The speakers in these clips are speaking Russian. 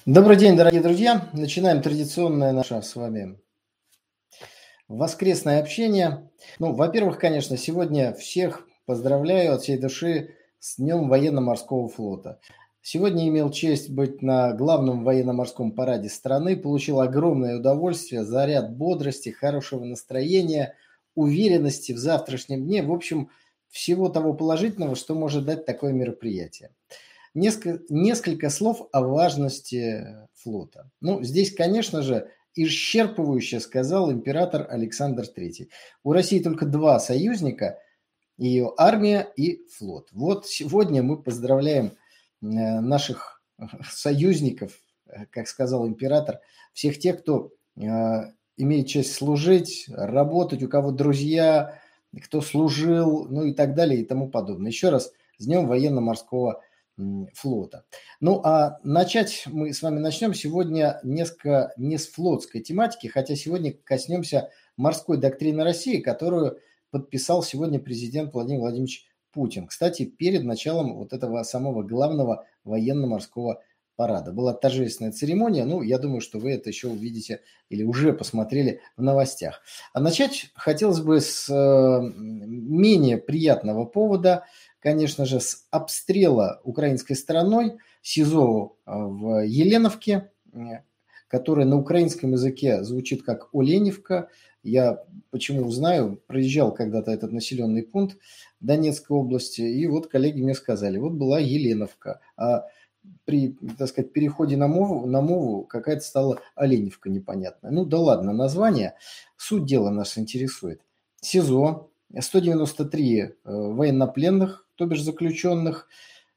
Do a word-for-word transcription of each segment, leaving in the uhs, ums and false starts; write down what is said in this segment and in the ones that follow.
Добрый день, дорогие друзья. Начинаем традиционное наше с вами воскресное общение. Ну, во-первых, конечно, сегодня всех поздравляю от всей души с Днем военно-морского флота. Сегодня имел честь быть на главном военно-морском параде страны, получил огромное удовольствие, заряд бодрости, хорошего настроения, уверенности в завтрашнем дне. В общем, всего того положительного, что может дать такое мероприятие. Несколько, несколько слов о важности флота. Ну, здесь, конечно же, исчерпывающе сказал император Александр третий. У России только два союзника, ее армия и флот. Вот сегодня мы поздравляем наших союзников, как сказал император, всех тех, кто имеет честь служить, работать, у кого друзья, кто служил, ну и так далее и тому подобное. Еще раз, с Днем военно-морского флота. Ну, а начать мы с вами начнем сегодня несколько не с флотской тематики, хотя сегодня коснемся морской доктрины России, которую подписал сегодня президент Владимир Владимирович Путин. Кстати, перед началом вот этого самого главного военно-морского парада. Была торжественная церемония, ну, я думаю, что вы это еще увидите или уже посмотрели в новостях. А начать хотелось бы с э, менее приятного повода, конечно же, с обстрела украинской стороной СИЗО в Еленовке, которое на украинском языке звучит как Оленевка. Я почему знаю, проезжал когда-то этот населенный пункт Донецкой области, и вот коллеги мне сказали, вот была Еленовка, а при, так сказать, переходе на мову, на мову какая-то стала Оленевка непонятная. Ну да ладно, название, суть дела нас интересует. СИЗО, сто девяносто три э, военнопленных, то бишь заключенных,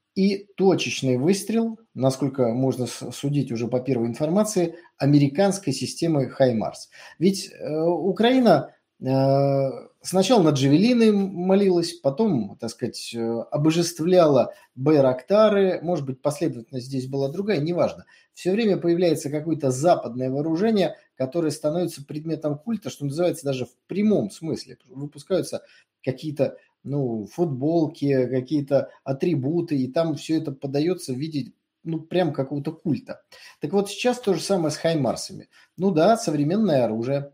и точечный выстрел, насколько можно судить уже по первой информации, американской системы «Хаймарс». Ведь э, Украина э, сначала на джавелины молилась, потом, так сказать, обожествляла байрактары, может быть, последовательность здесь была другая, неважно. Все время появляется какое-то западное вооружение, которое становится предметом культа, что называется, даже в прямом смысле. Выпускаются какие-то ну, футболки, какие-то атрибуты, и там все это подается в виде, ну, прям какого-то культа. Так вот, сейчас то же самое с хаймарсами. Ну да, современное оружие,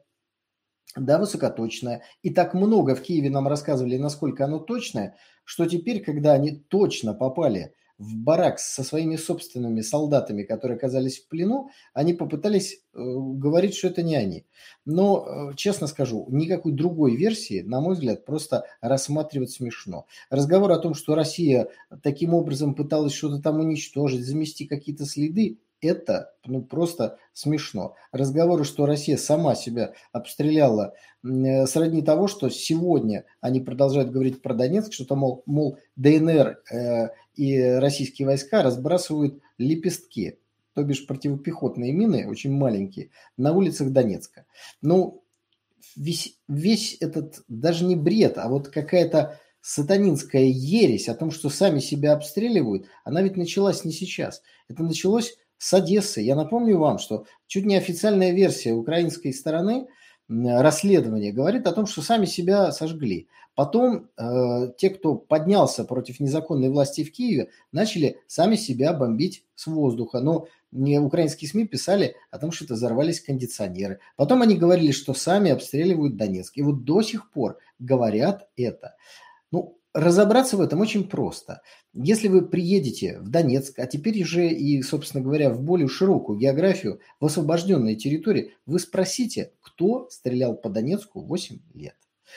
да, высокоточное. И так много в Киеве нам рассказывали, насколько оно точное, что теперь, когда они точно попали в барак со своими собственными солдатами, которые оказались в плену, они попытались э, говорить, что это не они. Но, э, честно скажу, никакой другой версии, на мой взгляд, просто рассматривать смешно. Разговор о том, что Россия таким образом пыталась что-то там уничтожить, замести какие-то следы, это ну, просто смешно. Разговоры, что Россия сама себя обстреляла, э, сродни того, что сегодня они продолжают говорить про Донецк, что-то, мол, мол ДНР э, и российские войска разбрасывают лепестки, то бишь противопехотные мины, очень маленькие, на улицах Донецка. Ну, весь, весь этот, даже не бред, а вот какая-то сатанинская ересь о том, что сами себя обстреливают, она ведь началась не сейчас. Это началось с Одессы. Я напомню вам, что чуть не официальная версия украинской стороны расследования говорит о том, что сами себя сожгли. Потом э, те, кто поднялся против незаконной власти в Киеве, начали сами себя бомбить с воздуха. Но не украинские СМИ писали о том, что это взорвались кондиционеры. Потом они говорили, что сами обстреливают Донецк. И вот до сих пор говорят это. Ну, разобраться в этом очень просто. Если вы приедете в Донецк, а теперь уже и, собственно говоря, в более широкую географию, в освобожденные территории, вы спросите, кто стрелял по Донецку восемь лет.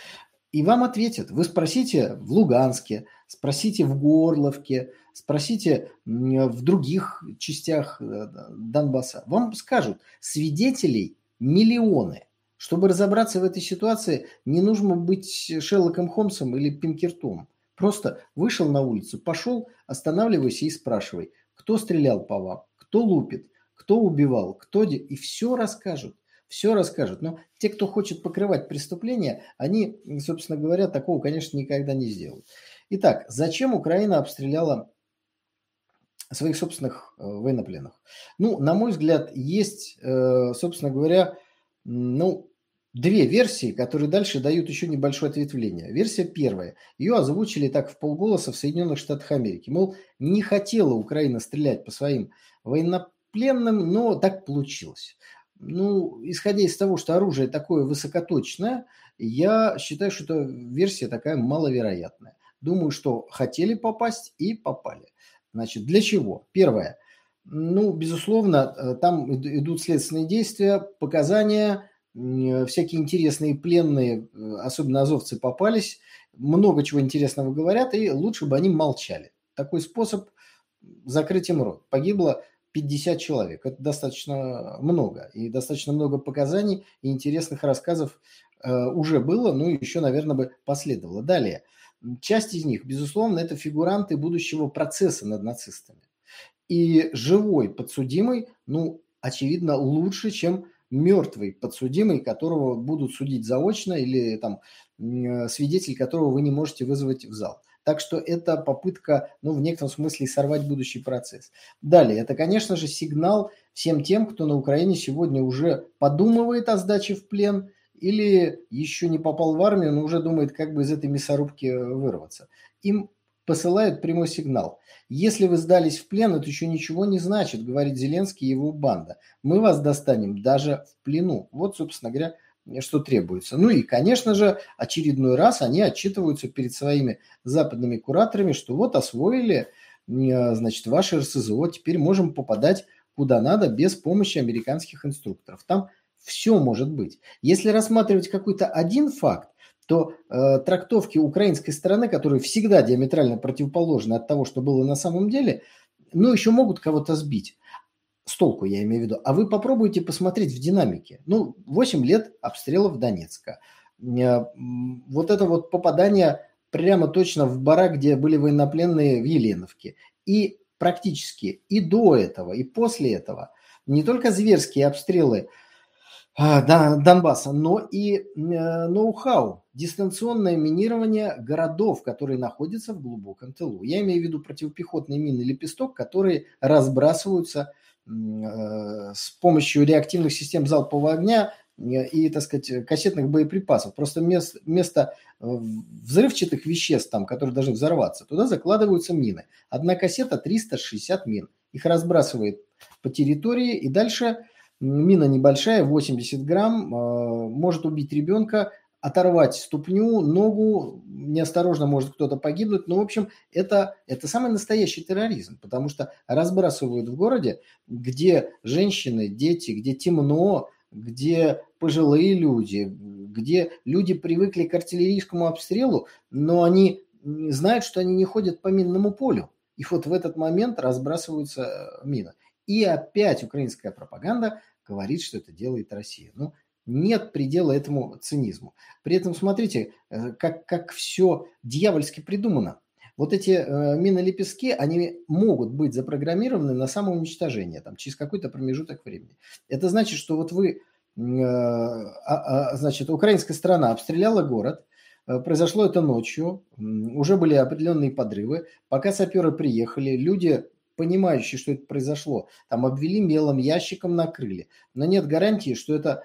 И вам ответят. Вы спросите в Луганске, спросите в Горловке, спросите в других частях Донбасса. Вам скажут, свидетелей миллионы. Чтобы разобраться в этой ситуации, не нужно быть Шерлоком Холмсом или Пинкертоном. Просто вышел на улицу, пошел, останавливайся и спрашивай, кто стрелял по вам, кто лупит, кто убивал, кто... И все расскажут. Все расскажут. Но те, кто хочет покрывать преступления, они, собственно говоря, такого, конечно, никогда не сделают. Итак, зачем Украина обстреляла своих собственных э, военнопленных? Ну, на мой взгляд, есть, э, собственно говоря, ну, две версии, которые дальше дают еще небольшое ответвление. Версия первая. Ее озвучили так вполголоса в Соединенных Штатах Америки. Мол, не хотела Украина стрелять по своим военно пленным, но так получилось. Ну, исходя из того, что оружие такое высокоточное, я считаю, что эта версия такая маловероятная. Думаю, что хотели попасть и попали. Значит, для чего? Первое. Ну, безусловно, там идут следственные действия, показания, всякие интересные пленные, особенно азовцы, попались, много чего интересного говорят, и лучше бы они молчали. Такой способ закрыть им рот. Погибло пятьдесят человек. Это достаточно много. И достаточно много показаний и интересных рассказов э, уже было, ну и еще, наверное, бы последовало. Далее. Часть из них, безусловно, это фигуранты будущего процесса над нацистами. И живой подсудимый, ну, очевидно, лучше, чем мертвый подсудимый, которого будут судить заочно, или там свидетель, которого вы не можете вызвать в зал. Так что это попытка, ну, в некотором смысле сорвать будущий процесс. Далее, это, конечно же, сигнал всем тем, кто на Украине сегодня уже подумывает о сдаче в плен или еще не попал в армию, но уже думает, как бы из этой мясорубки вырваться. Им посылают прямой сигнал. Если вы сдались в плен, это еще ничего не значит, говорит Зеленский и его банда. Мы вас достанем даже в плену. Вот, собственно говоря, что требуется. Ну и, конечно же, очередной раз они отчитываются перед своими западными кураторами, что вот освоили, значит, ваше эр эс зэ о, теперь можем попадать куда надо без помощи американских инструкторов. Там все может быть. Если рассматривать какой-то один факт, то э, трактовки украинской стороны, которые всегда диаметрально противоположны от того, что было на самом деле, ну, еще могут кого-то сбить. С толку, я имею в виду. А вы попробуйте посмотреть в динамике. Ну, восемь лет обстрелов Донецка. Э, вот это вот попадание прямо точно в барак, где были военнопленные в Еленовке. И практически и до этого, и после этого не только зверские обстрелы Донбасса, но и ноу-хау, дистанционное минирование городов, которые находятся в глубоком тылу. Я имею в виду противопехотные мины «Лепесток», которые разбрасываются с помощью реактивных систем залпового огня и, так сказать, кассетных боеприпасов. Просто вместо, вместо взрывчатых веществ, там, которые должны взорваться, туда закладываются мины. Одна кассета триста шестьдесят мин. Их разбрасывает по территории, и дальше мина небольшая, восемьдесят грамм, может убить ребенка, оторвать ступню, ногу, неосторожно может кто-то погибнуть. Но, в общем, это, это самый настоящий терроризм, потому что разбрасывают в городе, где женщины, дети, где темно, где пожилые люди, где люди привыкли к артиллерийскому обстрелу, но они знают, что они не ходят по минному полю. И вот в этот момент разбрасываются мины. И опять украинская пропаганда говорит, что это делает Россия. Ну, нет предела этому цинизму. При этом смотрите, как, как все дьявольски придумано. Вот эти э, мины-лепестки, они могут быть запрограммированы на самоуничтожение там, через какой-то промежуток времени. Это значит, что вот вы, э, а, а, значит, украинская сторона обстреляла город, э, произошло это ночью, э, уже были определенные подрывы. Пока саперы приехали, люди, понимающие, что это произошло, там обвели мелом, ящиком накрыли. Но нет гарантии, что это,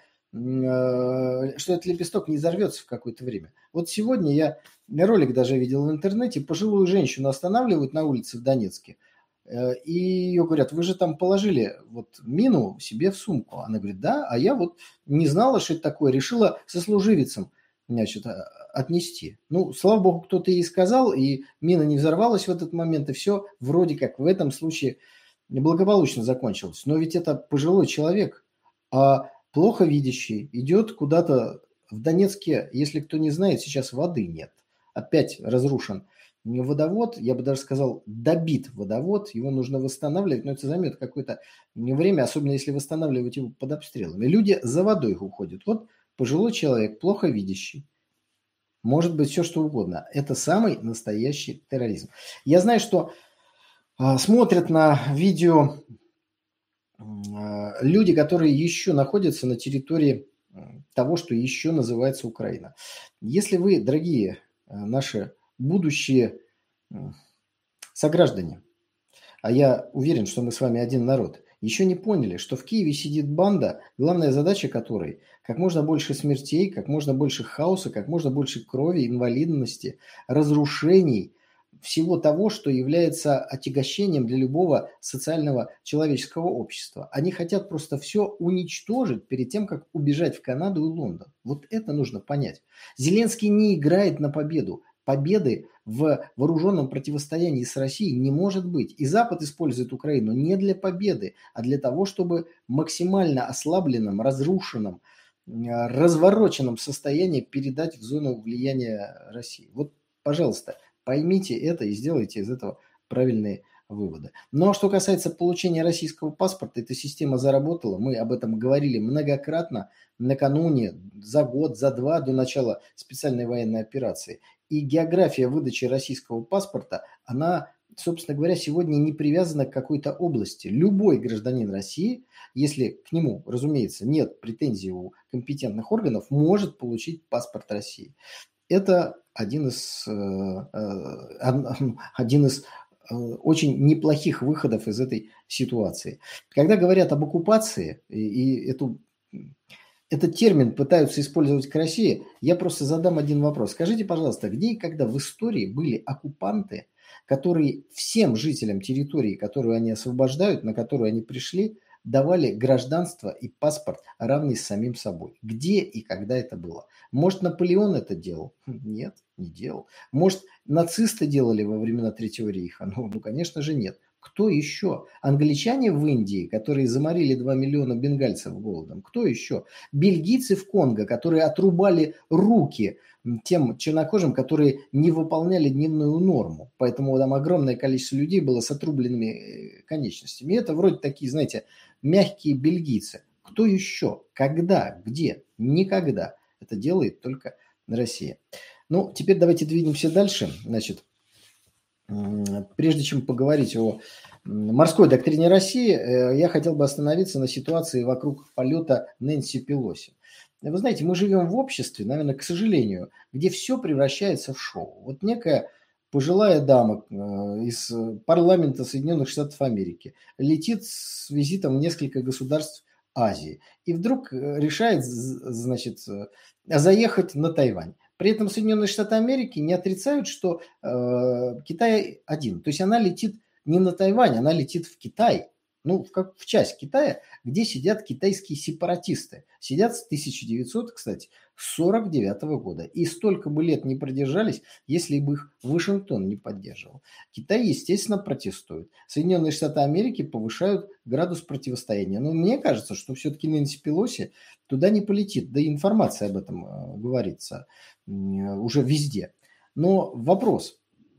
э, что этот лепесток не взорвется в какое-то время. Вот сегодня я ролик даже видел в интернете, пожилую женщину останавливают на улице в Донецке, э, и ее говорят, вы же там положили вот мину себе в сумку. Она говорит, да, а я вот не знала, что это такое, решила сослуживицам, значит, отнести. Ну, слава богу, кто-то ей сказал, и мина не взорвалась в этот момент, и все вроде как в этом случае благополучно закончилось. Но ведь это пожилой человек, а плохо видящий, идет куда-то в Донецке, если кто не знает, сейчас воды нет. Опять разрушен водовод, я бы даже сказал, добит водовод, его нужно восстанавливать, но это займет какое-то время, особенно если восстанавливать его под обстрелами. Люди за водой уходят. Вот пожилой человек, плохо видящий, может быть все что угодно. Это самый настоящий терроризм. Я знаю, что э, смотрят на видео э, люди, которые еще находятся на территории того, что еще называется Украина. Если вы, дорогие э, наши будущие э, сограждане, а я уверен, что мы с вами один народ, еще не поняли, что в Киеве сидит банда, главная задача которой как можно больше смертей, как можно больше хаоса, как можно больше крови, инвалидности, разрушений всего того, что является отягощением для любого социального человеческого общества. Они хотят просто все уничтожить перед тем, как убежать в Канаду и Лондон. Вот это нужно понять. Зеленский не играет на победу. Победы в вооруженном противостоянии с Россией не может быть. И Запад использует Украину не для победы, а для того, чтобы максимально ослабленном, разрушенном, развороченном состоянии передать в зону влияния России. Вот, пожалуйста, поймите это и сделайте из этого правильные выводы. Ну а что касается получения российского паспорта, эта система заработала. Мы об этом говорили многократно накануне, за год, за два до начала специальной военной операции. И география выдачи российского паспорта, она, собственно говоря, сегодня не привязана к какой-то области. Любой гражданин России, если к нему, разумеется, нет претензий у компетентных органов, может получить паспорт России. Это один из, один из очень неплохих выходов из этой ситуации. Когда говорят об оккупации, и эту, этот термин пытаются использовать к России, я просто задам один вопрос. Скажите, пожалуйста, где и когда в истории были оккупанты, которые всем жителям территории, которую они освобождают, на которую они пришли, давали гражданство и паспорт, равный с самим собой? Где и когда это было? Может, Наполеон это делал? Нет, не делал. Может, нацисты делали во времена Третьего рейха? Ну, ну, конечно же, нет. Кто еще? Англичане в Индии, которые заморили два миллиона бенгальцев голодом. Кто еще? Бельгийцы в Конго, которые отрубали руки тем чернокожим, которые не выполняли дневную норму. Поэтому там огромное количество людей было с отрубленными конечностями. И это вроде такие, знаете, мягкие бельгийцы. Кто еще? Когда? Где? Никогда. Это делает только Россия. Ну, теперь давайте двинемся дальше. Значит, прежде чем поговорить о морской доктрине России, я хотел бы остановиться на ситуации вокруг полета Нэнси Пелоси. Вы знаете, мы живем в обществе, наверное, к сожалению, где все превращается в шоу. Вот некая пожилая дама из парламента Соединенных Штатов Америки летит с визитом в несколько государств Азии и вдруг решает, значит, заехать на Тайвань. При этом Соединенные Штаты Америки не отрицают, что э, Китай один. То есть она летит не на Тайвань, она летит в Китай. Ну, в, как, в часть Китая, где сидят китайские сепаратисты. Сидят с тысяча девятьсот, кстати, сорок девятого года. И столько бы лет не продержались, если бы их Вашингтон не поддерживал. Китай, естественно, протестует. Соединенные Штаты Америки повышают градус противостояния. Но мне кажется, что все-таки Нэнси Пелоси туда не полетит. Да и информация об этом э, говорится э, уже везде. Но вопрос.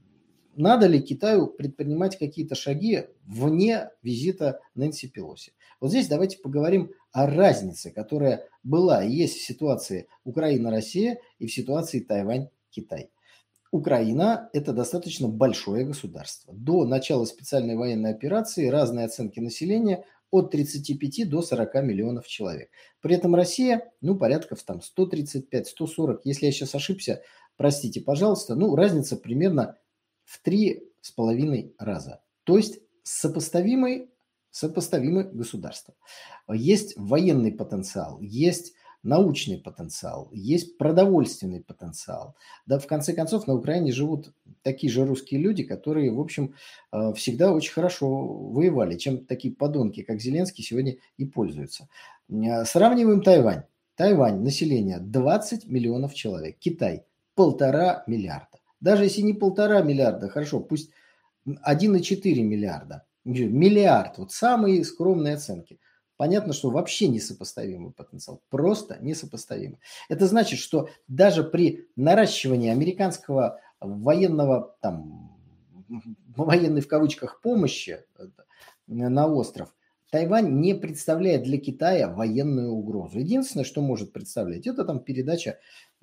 Надо ли Китаю предпринимать какие-то шаги вне визита Нэнси Пелоси? Вот здесь давайте поговорим о разнице, которая была и есть в ситуации Украина-Россия и в ситуации Тайвань-Китай. Украина – это достаточно большое государство. До начала специальной военной операции разные оценки населения от тридцати пяти до сорока миллионов человек. При этом Россия, ну, порядка там сто тридцать пять - сто сорок. Если я сейчас ошибся, простите, пожалуйста. Ну, разница примерно в три с половиной раза. То есть сопоставимые, сопоставимые государства. Есть военный потенциал, есть научный потенциал, есть продовольственный потенциал. Да, в конце концов, на Украине живут такие же русские люди, которые, в общем, всегда очень хорошо воевали, чем такие подонки, как Зеленский, сегодня и пользуются. Сравниваем Тайвань. Тайвань, население двадцать миллионов человек. Китай полтора миллиарда. Даже если не полтора миллиарда, хорошо, пусть один и четыре миллиарда. Миллиард, вот самые скромные оценки. Понятно, что вообще несопоставимый потенциал, просто несопоставимый. Это значит, что даже при наращивании американского военного, там, военной в кавычках помощи на остров, Тайвань не представляет для Китая военную угрозу. Единственное, что может представлять, это там передача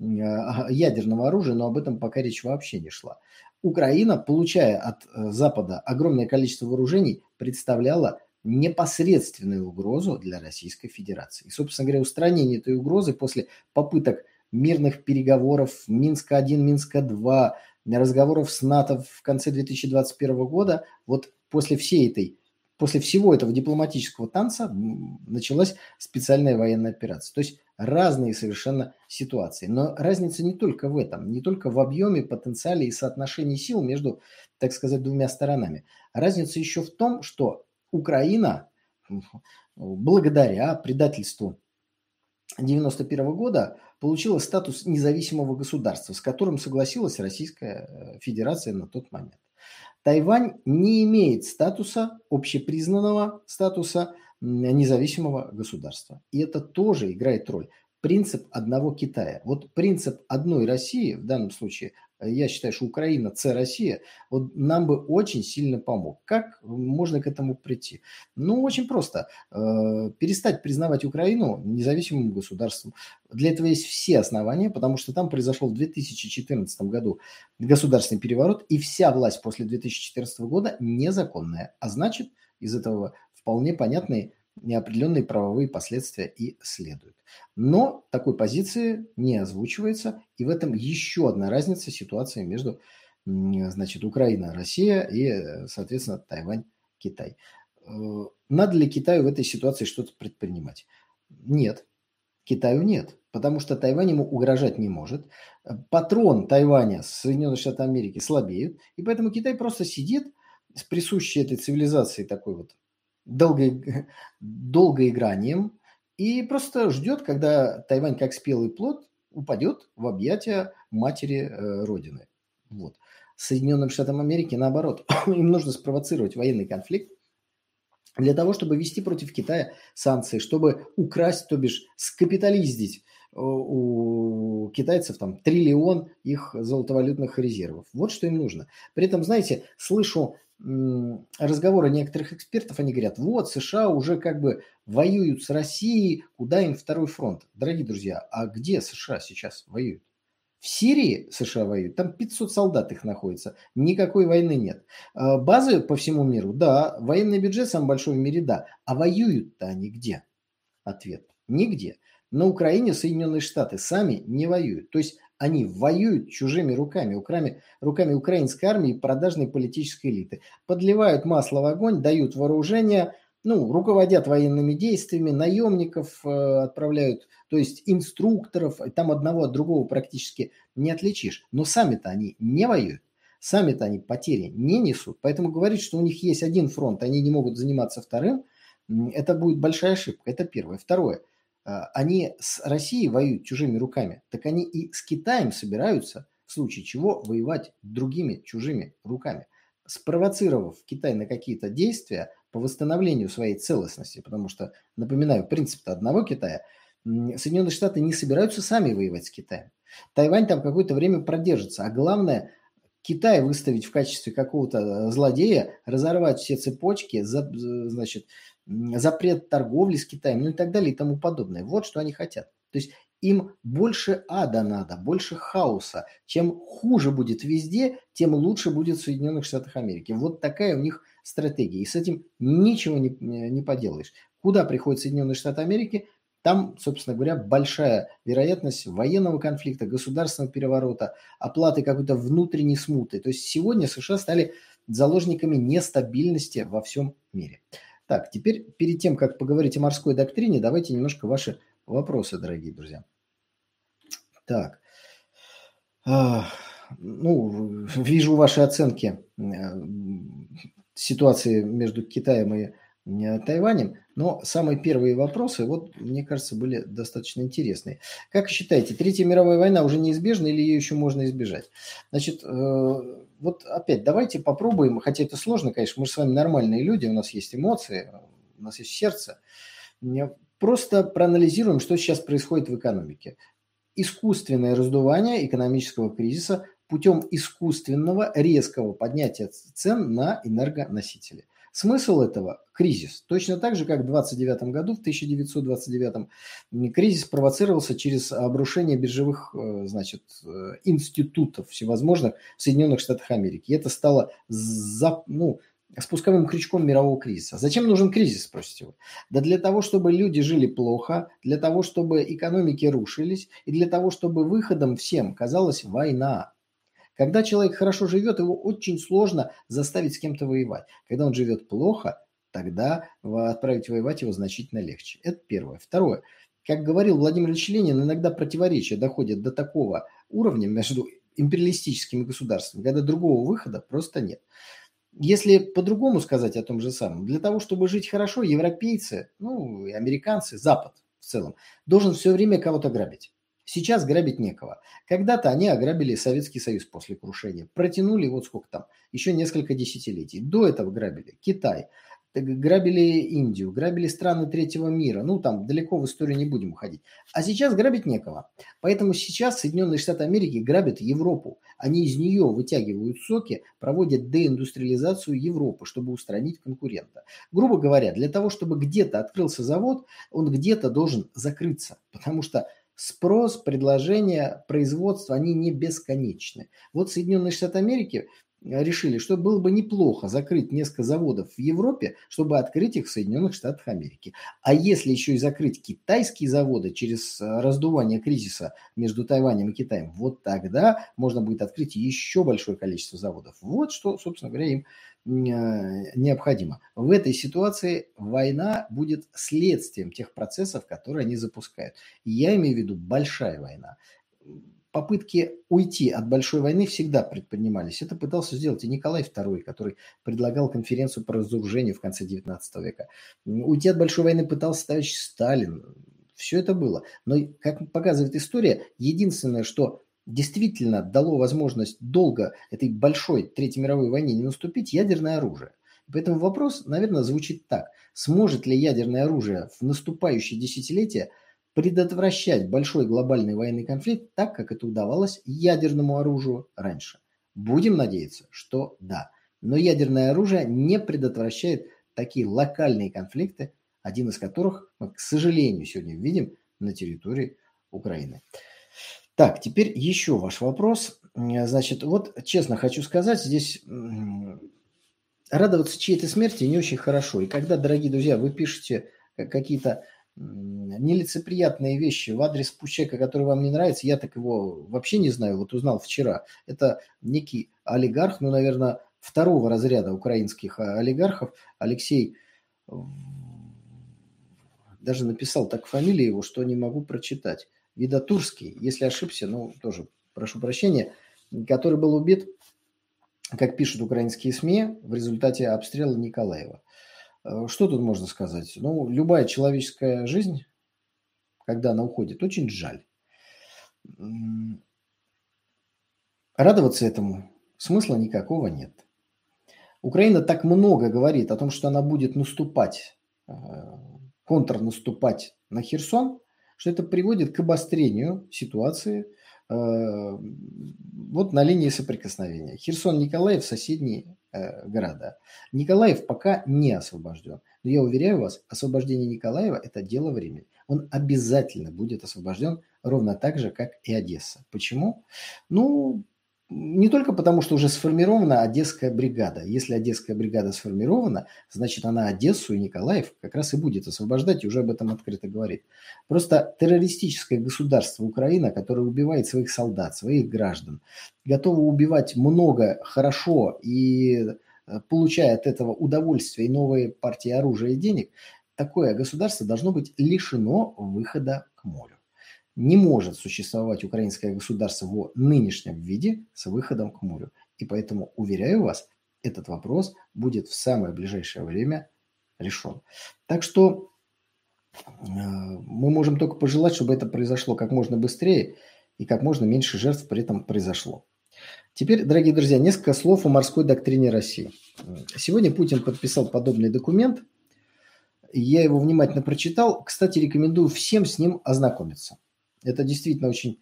ядерного оружия, но об этом пока речь вообще не шла. Украина, получая от Запада огромное количество вооружений, представляла непосредственную угрозу для Российской Федерации. И, собственно говоря, устранение этой угрозы после попыток мирных переговоров Минска один, Минска два, разговоров с НАТО в конце две тысячи двадцать первого года, вот после всей этой после всего этого дипломатического танца началась специальная военная операция. То есть разные совершенно ситуации. Но разница не только в этом, не только в объеме, потенциале и соотношении сил между, так сказать, двумя сторонами. Разница еще в том, что Украина благодаря предательству девяносто первого года получила статус независимого государства, с которым согласилась Российская Федерация на тот момент. Тайвань не имеет статуса, общепризнанного статуса независимого государства. И это тоже играет роль. Принцип одного Китая. Вот принцип одной России, в данном случае, я считаю, что Украина – це Россия, вот нам бы очень сильно помог. Как можно к этому прийти? Ну, очень просто. Перестать признавать Украину независимым государством. Для этого есть все основания, потому что там произошел в две тысячи четырнадцатом году государственный переворот, и вся власть после две тысячи четырнадцатого года незаконная. А значит, из этого вполне понятные неопределенные правовые последствия и следуют. Но такой позиции не озвучивается, и в этом еще одна разница ситуации между, значит, Украина, Россия и, соответственно, Тайвань, Китай. Надо ли Китаю в этой ситуации что-то предпринимать? Нет. Китаю нет, потому что Тайвань ему угрожать не может. Патрон Тайваня, Соединенные Штаты Америки, слабеют, и поэтому Китай просто сидит с присущей этой цивилизации такой вот долго, долгоигранием и просто ждет, когда Тайвань, как спелый плод, упадет в объятия матери э, Родины. Вот. Соединенным Штатам Америки, наоборот, им нужно спровоцировать военный конфликт для того, чтобы ввести против Китая санкции, чтобы украсть, то бишь скапитализдить у китайцев там триллион их золотовалютных резервов. Вот что им нужно. При этом, знаете, слышу разговоры некоторых экспертов, они говорят, вот США уже как бы воюют с Россией, куда им второй фронт. Дорогие друзья, а где США сейчас воюют? В Сирии США воюют, там пятьсот солдат их находится, никакой войны нет. Базы по всему миру, да, военный бюджет самый большой в мире, да, а воюют-то они где? Ответ – нигде. На Украине Соединенные Штаты сами не воюют, то есть они воюют чужими руками, руками, руками украинской армии и продажной политической элиты. Подливают масло в огонь, дают вооружение, ну, руководят военными действиями, наемников э, отправляют, то есть инструкторов, там одного от другого практически не отличишь. Но сами-то они не воюют, сами-то они потери не несут. Поэтому говорить, что у них есть один фронт, они не могут заниматься вторым, это будет большая ошибка. Это первое. Второе. Они с Россией воюют чужими руками, так они и с Китаем собираются, в случае чего, воевать другими чужими руками, спровоцировав Китай на какие-то действия по восстановлению своей целостности, потому что, напоминаю, принцип-то одного Китая, Соединенные Штаты не собираются сами воевать с Китаем. Тайвань там какое-то время продержится, а главное, Китай выставить в качестве какого-то злодея, разорвать все цепочки, значит, запрет торговли с Китаем, ну и так далее и тому подобное. Вот что они хотят. То есть им больше ада надо, больше хаоса. Чем хуже будет везде, тем лучше будет в Соединенных Штатах Америки. Вот такая у них стратегия. И с этим ничего не, не поделаешь. Куда приходят Соединенные Штаты Америки, там, собственно говоря, большая вероятность военного конфликта, государственного переворота, оплаты какой-то внутренней смуты. То есть сегодня США стали заложниками нестабильности во всем мире. Так, теперь перед тем, как поговорить о морской доктрине, давайте немножко ваши вопросы, дорогие друзья. Так, ну, вижу ваши оценки ситуации между Китаем и Тайванем, но самые первые вопросы, вот, мне кажется, были достаточно интересные. Как считаете, Третья мировая война уже неизбежна или ее еще можно избежать? Значит, вот опять давайте попробуем, хотя это сложно, конечно, мы же с вами нормальные люди, у нас есть эмоции, у нас есть сердце. Просто проанализируем, что сейчас происходит в экономике. Искусственное раздувание экономического кризиса путем искусственного резкого поднятия цен на энергоносители. Смысл этого – кризис. Точно так же, как в двадцать девятом году, в тысяча девятьсот двадцать девятом, кризис провоцировался через обрушение биржевых, значит, институтов всевозможных в Соединенных Штатах Америки. И это стало за, ну, спусковым крючком мирового кризиса. Зачем нужен кризис, спросите вы? Да для того, чтобы люди жили плохо, для того, чтобы экономики рушились, и для того, чтобы выходом всем казалась война. Когда человек хорошо живет, его очень сложно заставить с кем-то воевать. Когда он живет плохо, тогда отправить воевать его значительно легче. Это первое. Второе. Как говорил Владимир Ильич Ленин, иногда противоречия доходят до такого уровня между империалистическими государствами, когда другого выхода просто нет. Если по-другому сказать о том же самом, для того, чтобы жить хорошо, европейцы, ну и американцы, Запад в целом, должен все время кого-то грабить. Сейчас грабить некого. Когда-то они ограбили Советский Союз после крушения. Протянули вот сколько там, еще несколько десятилетий. До этого грабили Китай, грабили Индию, грабили страны третьего мира. Ну, там далеко в историю не будем уходить. А сейчас грабить некого. Поэтому сейчас Соединенные Штаты Америки грабят Европу. Они из нее вытягивают соки, проводят деиндустриализацию Европы, чтобы устранить конкурента. Грубо говоря, для того, чтобы где-то открылся завод, он где-то должен закрыться. Потому что спрос, предложение, производство, они не бесконечны. Вот Соединенные Штаты Америки решили, что было бы неплохо закрыть несколько заводов в Европе, чтобы открыть их в Соединенных Штатах Америки. А если еще и закрыть китайские заводы через раздувание кризиса между Тайванем и Китаем, вот тогда можно будет открыть еще большое количество заводов. Вот что, собственно говоря, им необходимо. В этой ситуации война будет следствием тех процессов, которые они запускают. Я имею в виду большая война. Попытки уйти от большой войны всегда предпринимались. Это пытался сделать и Николай второй, который предлагал конференцию по разоружению в конце девятнадцатого века. Уйти от большой войны пытался товарищ Сталин. Все это было. Но, как показывает история, единственное, что действительно дало возможность долго этой большой Третьей мировой войне не наступить, ядерное оружие. Поэтому вопрос, наверное, звучит так. Сможет ли ядерное оружие в наступающее десятилетие предотвращать большой глобальный военный конфликт так, как это удавалось ядерному оружию раньше? Будем надеяться, что да. Но ядерное оружие не предотвращает такие локальные конфликты, один из которых мы, к сожалению, сегодня видим на территории Украины. Так, теперь еще ваш вопрос. Значит, вот честно хочу сказать, здесь радоваться чьей-то смерти не очень хорошо. И когда, дорогие друзья, вы пишете какие-то нелицеприятные вещи в адрес человека, который вам не нравится, я так его вообще не знаю, вот узнал вчера. Это некий олигарх, ну, наверное, второго разряда украинских олигархов, Алексей, даже написал так фамилию его, что не могу прочитать. Видотурский, если ошибся, ну, тоже прошу прощения, который был убит, как пишут украинские СМИ, в результате обстрела Николаева. Что тут можно сказать? Ну, любая человеческая жизнь, когда она уходит, очень жаль. Радоваться этому смысла никакого нет. Украина так много говорит о том, что она будет наступать, контрнаступать на Херсон, что это приводит к обострению ситуации э, вот на линии соприкосновения. Херсон, Николаев, соседние э, города. Николаев пока не освобожден. Но я уверяю вас, освобождение Николаева – это дело времени. Он обязательно будет освобожден ровно так же, как и Одесса. Почему? Ну, не только потому, что уже сформирована Одесская бригада. Если Одесская бригада сформирована, значит, она Одессу и Николаев как раз и будет освобождать, и уже об этом открыто говорит. Просто террористическое государство Украина, которое убивает своих солдат, своих граждан, готово убивать много, хорошо и получая от этого удовольствие и новые партии оружия и денег, такое государство должно быть лишено выхода к морю. Не может существовать украинское государство в нынешнем виде с выходом к морю. И поэтому, уверяю вас, этот вопрос будет в самое ближайшее время решен. Так что э, мы можем только пожелать, чтобы это произошло как можно быстрее и как можно меньше жертв при этом произошло. Теперь, дорогие друзья, несколько слов о морской доктрине России. Сегодня Путин подписал подобный документ. Я его внимательно прочитал. Кстати, рекомендую всем с ним ознакомиться. Это действительно очень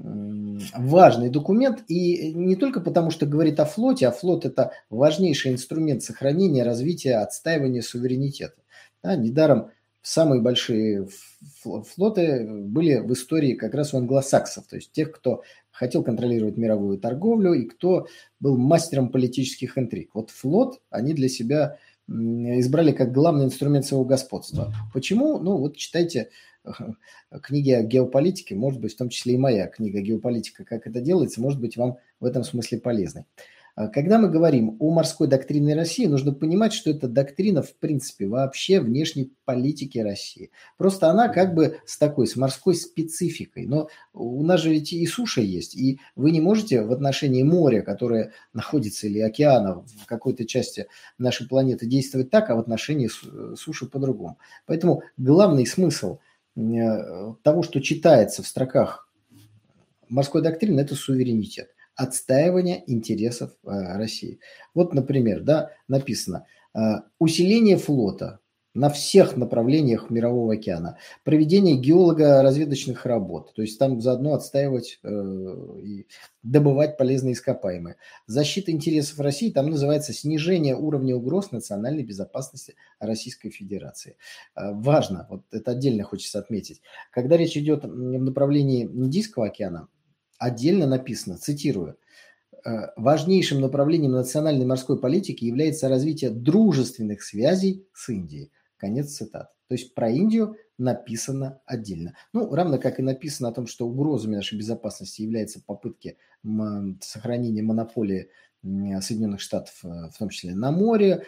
важный документ, и не только потому, что говорит о флоте, а флот – это важнейший инструмент сохранения, развития, отстаивания суверенитета. Да, недаром самые большие флоты были в истории как раз у англосаксов, то есть тех, кто хотел контролировать мировую торговлю и кто был мастером политических интриг. Вот флот они для себя избрали как главный инструмент своего господства. Почему? Ну вот читайте книги о геополитике, может быть, в том числе и моя книга «Геополитика. Как это делается», может быть, вам в этом смысле полезной. Когда мы говорим о морской доктрине России, нужно понимать, что это доктрина, в принципе, вообще внешней политики России. Просто она как бы с такой, с морской спецификой. Но у нас же ведь и суша есть, и вы не можете в отношении моря, которое находится, или океана в какой-то части нашей планеты действовать так, а в отношении суши по-другому. Поэтому главный смысл того, что читается в строках морской доктрины, это суверенитет, отстаивание интересов э, России. Вот, например, да, написано э, усиление флота на всех направлениях Мирового океана, проведение геолого-разведочных работ, то есть там заодно отстаивать э, и добывать полезные ископаемые. Защита интересов России там называется снижение уровня угроз национальной безопасности Российской Федерации. Э, важно, вот это отдельно хочется отметить, когда речь идет в направлении Индийского океана, отдельно написано, цитирую, важнейшим направлением национальной морской политики является развитие дружественных связей с Индией. Конец цитаты. То есть про Индию написано отдельно. Ну, равно как и написано о том, что угрозами нашей безопасности являются попытки сохранения монополии Соединенных Штатов, в том числе на море,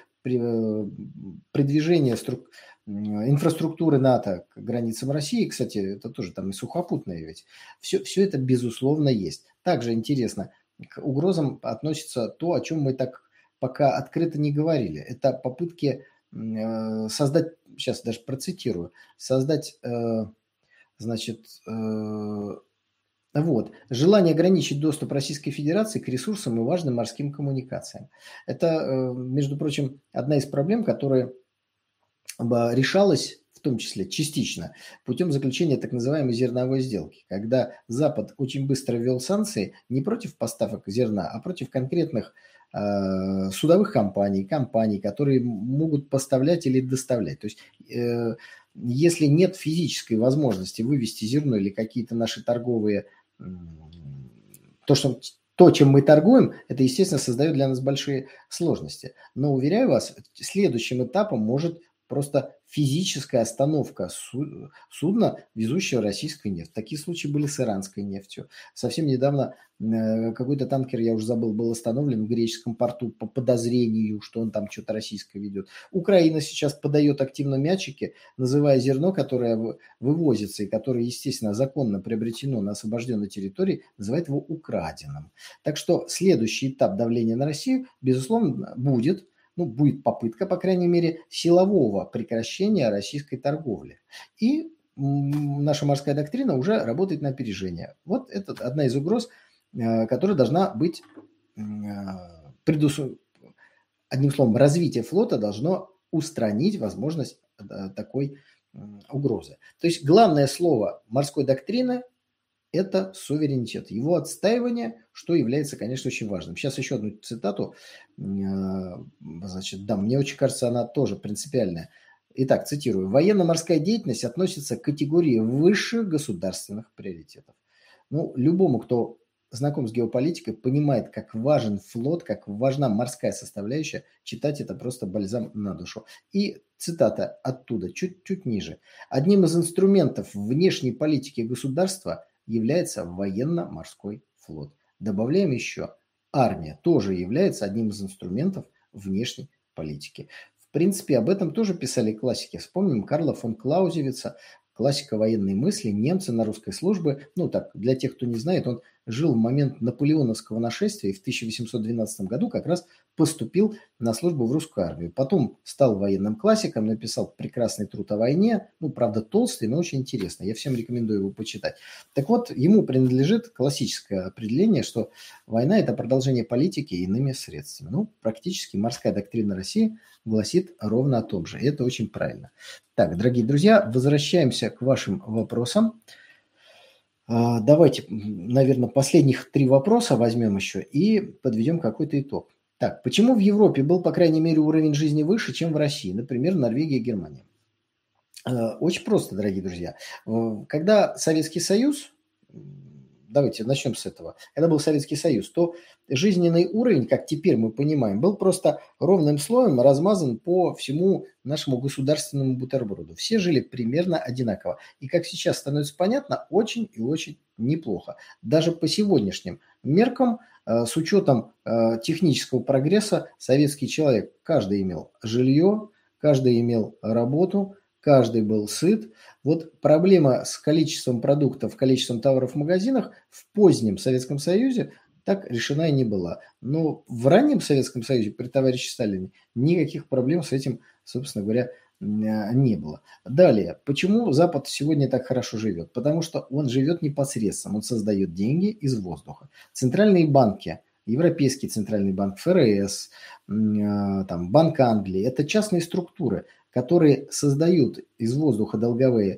продвижение струк... инфраструктуры НАТО к границам России. Кстати, это тоже там и сухопутное ведь. Все, все это, безусловно, есть. Также интересно, к угрозам относится то, о чем мы так пока открыто не говорили. Это попытки э, создать, сейчас даже процитирую, создать, э, значит, э, вот, желание ограничить доступ Российской Федерации к ресурсам и важным морским коммуникациям. Это, э, между прочим, одна из проблем, которая решалась в том числе частично путем заключения так называемой зерновой сделки, когда Запад очень быстро ввел санкции не против поставок зерна, а против конкретных э, судовых компаний, компаний, которые могут поставлять или доставлять. То есть, э, если нет физической возможности вывести зерно или какие-то наши торговые, э, то, что то, чем мы торгуем, это, естественно, создает для нас большие сложности. Но, уверяю вас, следующим этапом может просто физическая остановка судна, везущего российскую нефть. Такие случаи были с иранской нефтью. Совсем недавно какой-то танкер, я уже забыл, был остановлен в греческом порту по подозрению, что он там что-то российское ведет. Украина сейчас подает активно мячики, называя зерно, которое вывозится и которое, естественно, законно приобретено на освобожденной территории, называет его украденным. Так что следующий этап давления на Россию, безусловно, будет. Ну, будет попытка, по крайней мере, силового прекращения российской торговли. И наша морская доктрина уже работает на опережение. Вот это одна из угроз, которая должна быть предусмотрена. Одним словом, развитие флота должно устранить возможность такой угрозы. То есть главное слово морской доктрины – это суверенитет, его отстаивание, что является, конечно, очень важным. Сейчас еще одну цитату, значит, да, мне очень кажется, она тоже принципиальная. Итак, цитирую. «Военно-морская деятельность относится к категории высших государственных приоритетов». Ну, любому, кто знаком с геополитикой, понимает, как важен флот, как важна морская составляющая, читать это просто бальзам на душу. И цитата оттуда, чуть-чуть ниже. «Одним из инструментов внешней политики государства является военно-морской флот». Добавляем еще, армия тоже является одним из инструментов внешней политики. В принципе, об этом тоже писали классики. Вспомним Карла фон Клаузевица, классика военной мысли, немца на русской службе. Ну так, для тех, кто не знает, он жил в момент наполеоновского нашествия и в тысяча восемьсот двенадцатом году как раз поступил на службу в русскую армию. Потом стал военным классиком, написал прекрасный труд о войне. Ну, правда, толстый, но очень интересный. Я всем рекомендую его почитать. Так вот, ему принадлежит классическое определение, что война – это продолжение политики иными средствами. Ну, практически морская доктрина России гласит ровно о том же. И это очень правильно. Так, дорогие друзья, возвращаемся к вашим вопросам. Давайте, наверное, последних три вопроса возьмем еще и подведем какой-то итог. Так, почему в Европе был, по крайней мере, уровень жизни выше, чем в России? Например, Норвегия и Германия. Очень просто, дорогие друзья. Когда Советский Союз, давайте начнем с этого, когда был Советский Союз, то жизненный уровень, как теперь мы понимаем, был просто ровным слоем размазан по всему нашему государственному бутерброду. Все жили примерно одинаково. И как сейчас становится понятно, очень и очень неплохо. Даже по сегодняшним меркам, э, с учетом э, технического прогресса, советский человек, каждый имел жилье, каждый имел работу, каждый был сыт. Вот проблема с количеством продуктов, количеством товаров в магазинах в позднем Советском Союзе так решена и не была. Но в раннем Советском Союзе при товарище Сталине никаких проблем с этим, собственно говоря, не было. Далее, почему Запад сегодня так хорошо живет? Потому что он живет непосредственно, он создает деньги из воздуха. Центральные банки, Европейский центральный банк, ФРС, там, Банк Англии, это частные структуры, которые создают из воздуха долговые,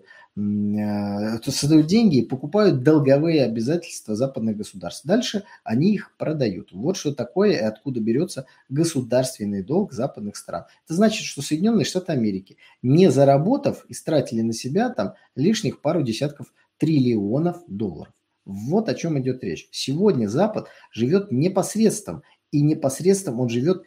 создают деньги и покупают долговые обязательства западных государств. Дальше они их продают. Вот что такое и откуда берется государственный долг западных стран. Это значит, что Соединенные Штаты Америки, не заработав, истратили на себя там лишних пару десятков триллионов долларов. Вот о чем идет речь. Сегодня Запад живет непосредством, и непосредством он живет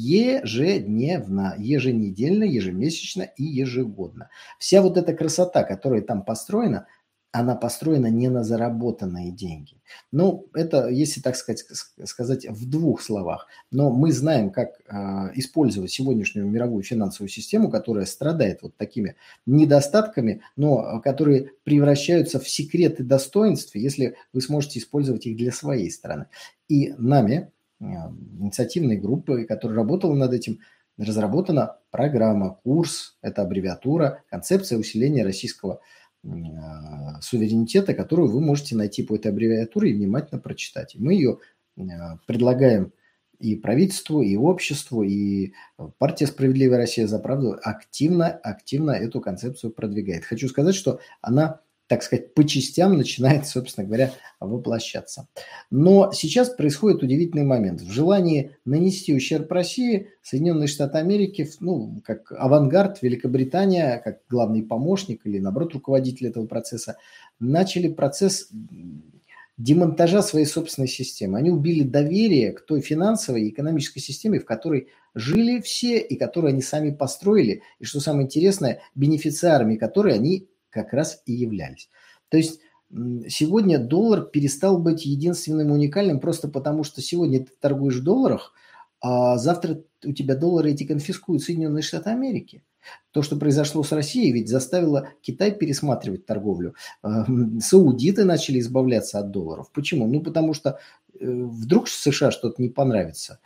ежедневно, еженедельно, ежемесячно и ежегодно. Вся вот эта красота, которая там построена, она построена не на заработанные деньги. Ну, это, если так сказать, сказать в двух словах. Но мы знаем, как э, использовать сегодняшнюю мировую финансовую систему, которая страдает вот такими недостатками, но которые превращаются в секреты достоинств, если вы сможете использовать их для своей страны. И нами, инициативной группы, которая работала над этим, разработана программа, курс, это аббревиатура, концепция усиления российского э, суверенитета, которую вы можете найти по этой аббревиатуре и внимательно прочитать. Мы ее э, предлагаем и правительству, и обществу, и партия «Справедливая Россия за правду» активно, активно эту концепцию продвигает. Хочу сказать, что она, так сказать, по частям начинает, собственно говоря, воплощаться. Но сейчас происходит удивительный момент. В желании нанести ущерб России Соединенные Штаты Америки, ну, как авангард, Великобритания, как главный помощник или, наоборот, руководитель этого процесса, начали процесс демонтажа своей собственной системы. Они убили доверие к той финансовой и экономической системе, в которой жили все и которую они сами построили, и, что самое интересное, бенефициарами которой они как раз и являлись. То есть сегодня доллар перестал быть единственным уникальным просто потому, что сегодня ты торгуешь в долларах, а завтра у тебя доллары эти конфискуют Соединенные Штаты Америки. То, что произошло с Россией, ведь заставило Китай пересматривать торговлю. Саудиты начали избавляться от долларов. Почему? Ну, потому что вдруг США что-то не понравится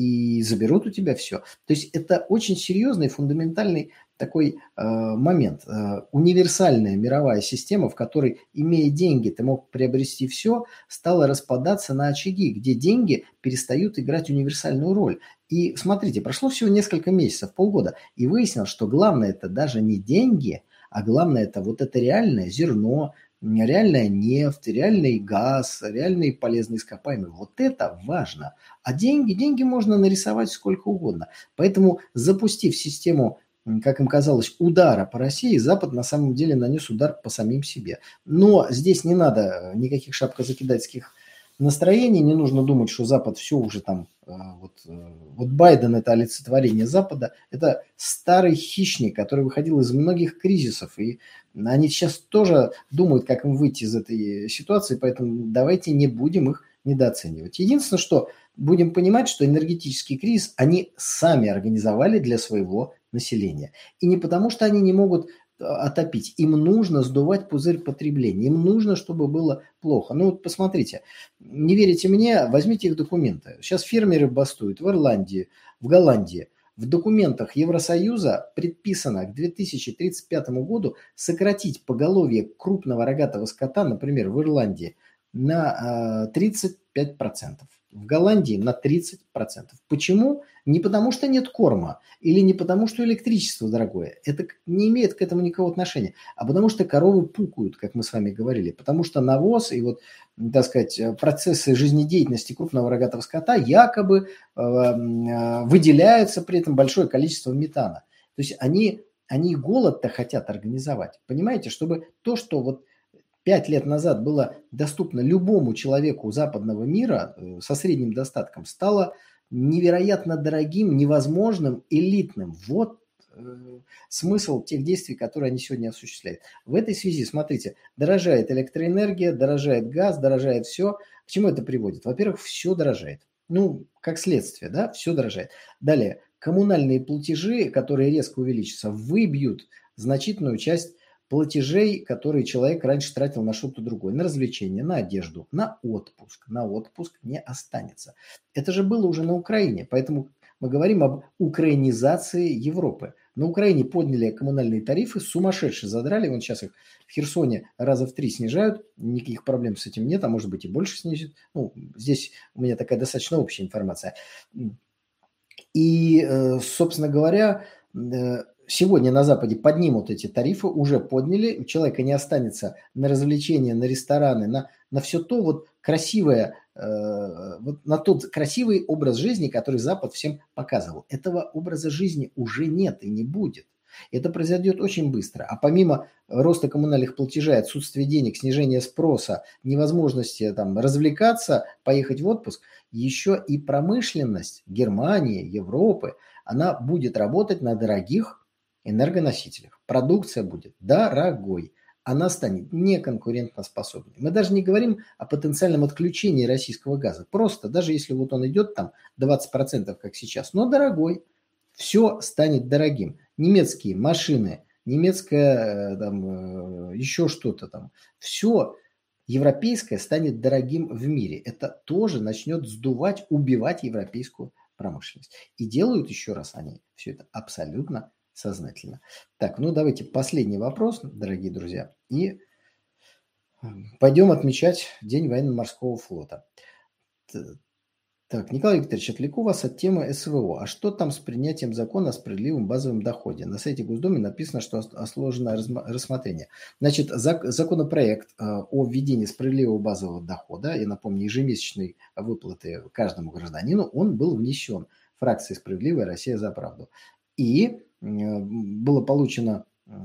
и заберут у тебя все. То есть это очень серьезный, фундаментальный такой э, момент. Э, универсальная мировая система, в которой, имея деньги, ты мог приобрести все, стала распадаться на очаги, где деньги перестают играть универсальную роль. И смотрите, прошло всего несколько месяцев, полгода, и выяснилось, что главное это даже не деньги, а главное это вот это реальное зерно, реальная нефть, реальный газ, реальные полезные ископаемые. Вот это важно. А деньги, деньги можно нарисовать сколько угодно. Поэтому, запустив систему, как им казалось, удара по России, Запад на самом деле нанес удар по самим себе. Но здесь не надо никаких шапкозакидательских настроений, не нужно думать, что Запад все уже там, вот, вот Байден это олицетворение Запада, это старый хищник, который выходил из многих кризисов, и они сейчас тоже думают, как им выйти из этой ситуации, поэтому давайте не будем их недооценивать. Единственное, что будем понимать, что энергетический кризис они сами организовали для своего населения. И не потому, что они не могут отопить. Им нужно сдувать пузырь потребления. Им нужно, чтобы было плохо. Ну вот посмотрите. Не верите мне? Возьмите их документы. Сейчас фермеры бастуют в Ирландии, в Голландии. В документах Евросоюза предписано к две тысячи тридцать пятому году сократить поголовье крупного рогатого скота, например, в Ирландии, на тридцать пять процентов. В Голландии на тридцать процентов. Почему? Не потому, что нет корма или не потому, что электричество дорогое. Это не имеет к этому никакого отношения. А потому что коровы пукают, как мы с вами говорили. Потому что навоз и вот, так сказать, процессы жизнедеятельности крупного рогатого скота якобы э, э, выделяются при этом большое количество метана. То есть они, они голод-то хотят организовать. Понимаете, чтобы то, что вот пять лет назад было доступно любому человеку западного мира э, со средним достатком, стало невероятно дорогим, невозможным, элитным. Вот э, смысл тех действий, которые они сегодня осуществляют. В этой связи, смотрите, дорожает электроэнергия, дорожает газ, дорожает все. К чему это приводит? Во-первых, все дорожает. Ну, как следствие, да, все дорожает. Далее, коммунальные платежи, которые резко увеличатся, выбьют значительную часть платежей, которые человек раньше тратил на что-то другое, на развлечения, на одежду, на отпуск. На отпуск не останется. Это же было уже на Украине, поэтому мы говорим об украинизации Европы. На Украине подняли коммунальные тарифы, сумасшедше задрали, вон сейчас их в Херсоне раза в три снижают, никаких проблем с этим нет, а может быть и больше снизят. Ну, здесь у меня такая достаточно общая информация. И, собственно говоря, сегодня на Западе поднимут эти тарифы, уже подняли, у человека не останется на развлечения, на рестораны, на, на все то вот красивое, э, вот на тот красивый образ жизни, который Запад всем показывал. Этого образа жизни уже нет и не будет. Это произойдет очень быстро. А помимо роста коммунальных платежей, отсутствия денег, снижения спроса, невозможности там развлекаться, поехать в отпуск, еще и промышленность Германии, Европы, она будет работать на дорогих энергоносителях. Продукция будет дорогой. Она станет неконкурентоспособной. Мы даже не говорим о потенциальном отключении российского газа. Просто, даже если вот он идет там двадцать процентов, как сейчас, но дорогой, все станет дорогим. Немецкие машины, немецкое там, еще что-то там, все европейское станет дорогим в мире. Это тоже начнет сдувать, убивать европейскую промышленность. И делают еще раз они все это абсолютно сознательно. Так, ну давайте последний вопрос, дорогие друзья, и пойдем отмечать День военно-морского флота. Так, Николай Викторович, отвлеку вас от темы СВО. А что там с принятием закона о справедливом базовом доходе? На сайте Госдумы написано, что отложено рассмотрение. Значит, законопроект о введении справедливого базового дохода, я напомню, ежемесячной выплаты каждому гражданину, он был внесен фракцией «Справедливая Россия за правду». И было получено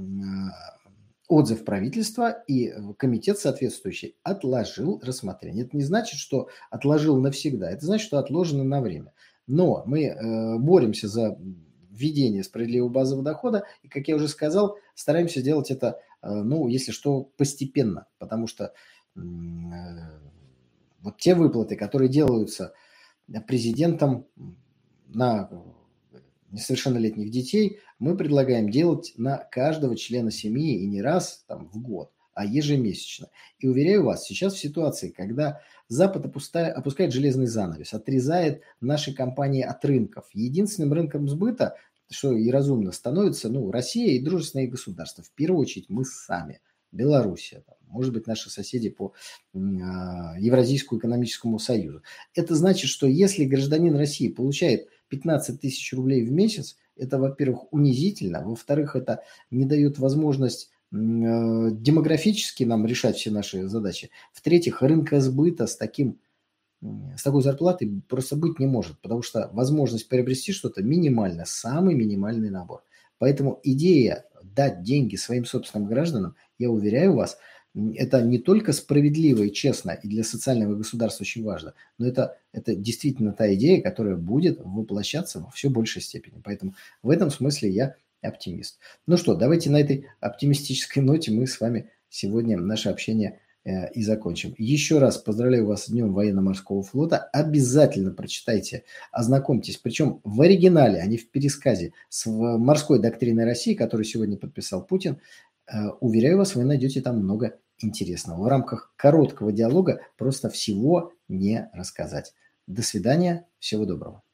отзыв правительства, и комитет соответствующий отложил рассмотрение. Это не значит, что отложил навсегда, это значит, что отложено на время. Но мы э, боремся за введение справедливого базового дохода, и, как я уже сказал, стараемся делать это, э, ну, если что, постепенно, потому что э, вот те выплаты, которые делаются президентом на несовершеннолетних детей, мы предлагаем делать на каждого члена семьи и не раз там, в год, а ежемесячно. И уверяю вас, сейчас в ситуации, когда Запад опускает, опускает железный занавес, отрезает наши компании от рынков, единственным рынком сбыта, что и разумно, становится ну, Россия и дружественные государства. В первую очередь мы сами, Белоруссия, там, может быть, наши соседи по э, Евразийскому экономическому союзу. Это значит, что если гражданин России получает пятнадцать тысяч рублей в месяц, это, во-первых, унизительно, во-вторых, это не дает возможность э, демографически нам решать все наши задачи, в-третьих, рынка сбыта с, таким, э, с такой зарплатой просто быть не может, потому что возможность приобрести что-то минимальна, самый минимальный набор. Поэтому идея дать деньги своим собственным гражданам, я уверяю вас, это не только справедливо и честно, и для социального государства очень важно, но это, это действительно та идея, которая будет воплощаться во все большей степени. Поэтому в этом смысле я оптимист. Ну что, давайте на этой оптимистической ноте мы с вами сегодня наше общение э, и закончим. Еще раз поздравляю вас с Днем военно-морского флота. Обязательно прочитайте, ознакомьтесь, причем в оригинале, а не в пересказе, с морской доктриной России, которую сегодня подписал Путин. Э, уверяю вас, вы найдете там много интересного. В рамках короткого диалога просто всего не рассказать. До свидания, всего доброго.